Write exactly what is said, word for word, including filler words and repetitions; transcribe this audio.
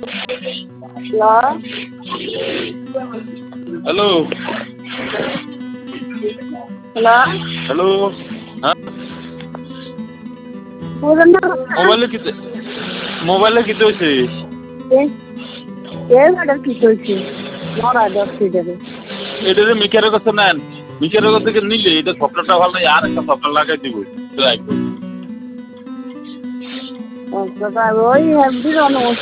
hello hello hello হ্যাঁ মোবাইলে কিতে মোবাইলে কিতে হয়েছে কি চলছে মরা দশটি দেবে এটা যে মিকারের কাছে নেন মিকারের কাছ থেকে নিলে এটা সফটওয়্যারটা ভালো নেই আর একটা সফটওয়্যার লাগাই দিব ওই হ্যাঁ